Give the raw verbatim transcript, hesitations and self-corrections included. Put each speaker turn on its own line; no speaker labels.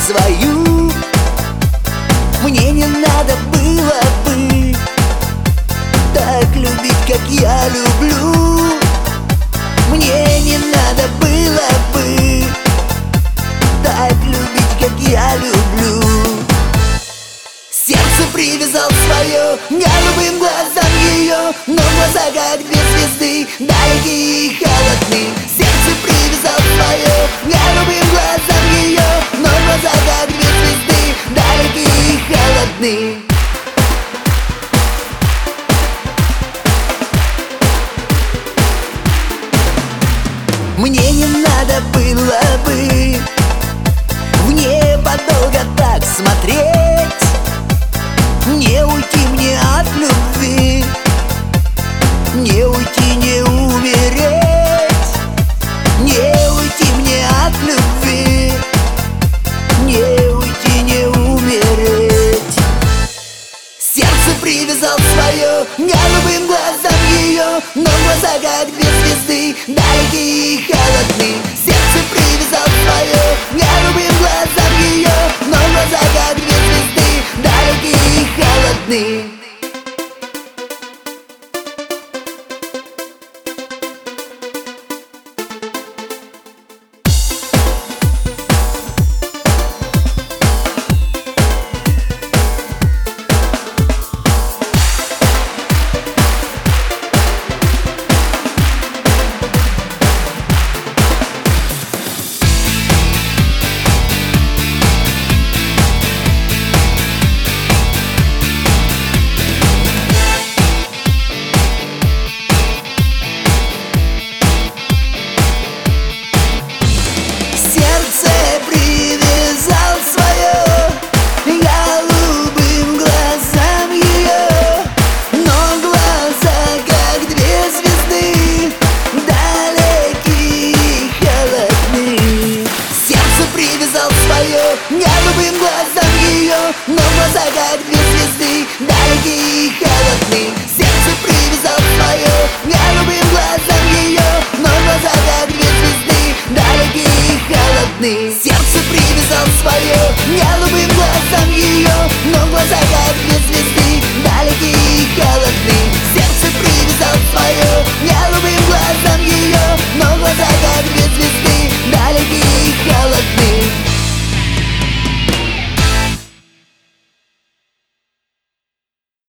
свою. Мне не надо было бы так любить, как я люблю. Мне не надо было бы так любить, как я люблю. Сердце привязал свое голубым глазам ее, но глаза как две звезды, далекие и холодны. Сердце привязал свое голубым глазам ее, но глаза как две звезды, далекие и холодны. Мне не надо было бы в небо долго так смотреть, не уйти мне от любви, не уйти, не умереть, не уйти мне от любви, не уйти, не умереть. Сердце привязал свое голубым глазам ее, но глаза как две звезды, далекие и холодны. Сердце привязал свое голубым глазам ее, но глаза как две звезды, далекие и холодны. Голубым глазам ее, но глаза как две звезды, далекие и холодны. Сердце привязал свое голубым глазам ее, но глаза как две звезды, далекие и холодны. Сердце привязал свое голубым глазам ее, но глаза как две